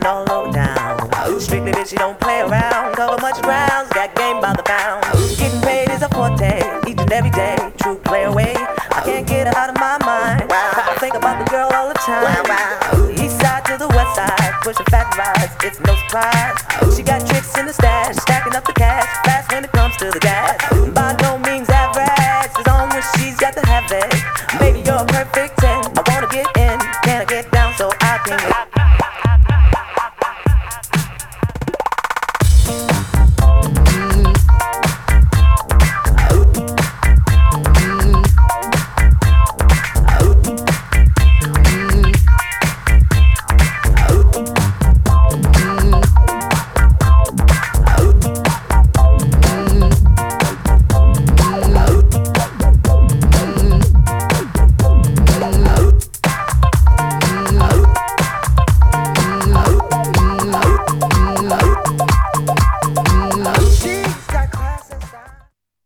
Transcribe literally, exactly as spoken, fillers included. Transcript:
all over town. Strictly bitch, she don't play around. Cover much grounds, got game by the pound. Getting paid is a forte, each and every day. True play away, I can't get her out of my mind. I think about the girl all the time. East side to the west side, pushing fat rides, it's no surprise. She got tricks in the stash, stacking up the cash, fast when it comes to the gas. By no